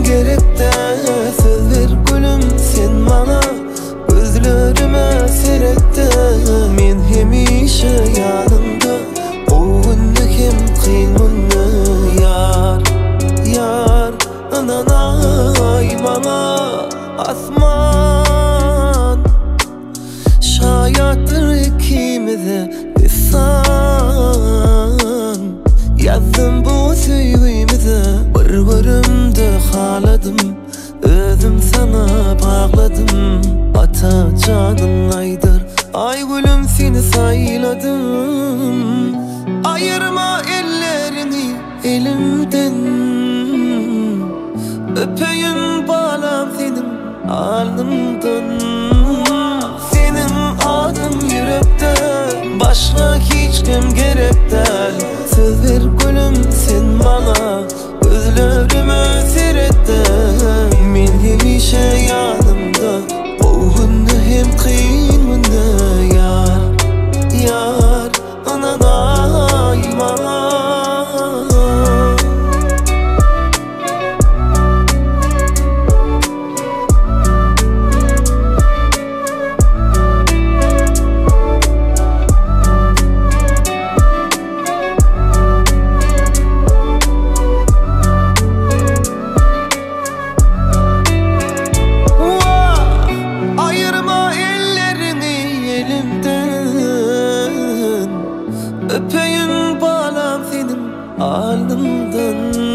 gerek de, söz ver gülüm sen bana, gözlerime seyret de. Men hemişe yanımda, o günlük hem kıyımını yar, yar. Ananay bana asman, şayattır ikimize insan. Yazdım bu sevgimize, bir-birimde haladım, özüm sana bağladım. Ata canın aydır, ay gülüm seni sayladım. Ayırma ellerini elimden, öpeyim bağlam senin alnımdan. Senin adın yürekte, başka hiç kim gerek değil. Söz ver gülüm sen bana, gözlerime seyret de. Men hemişe yanımda, o günde hem kıyımında yar, yar. Ananay bana. Öpeyim bağlam senin alnımdan.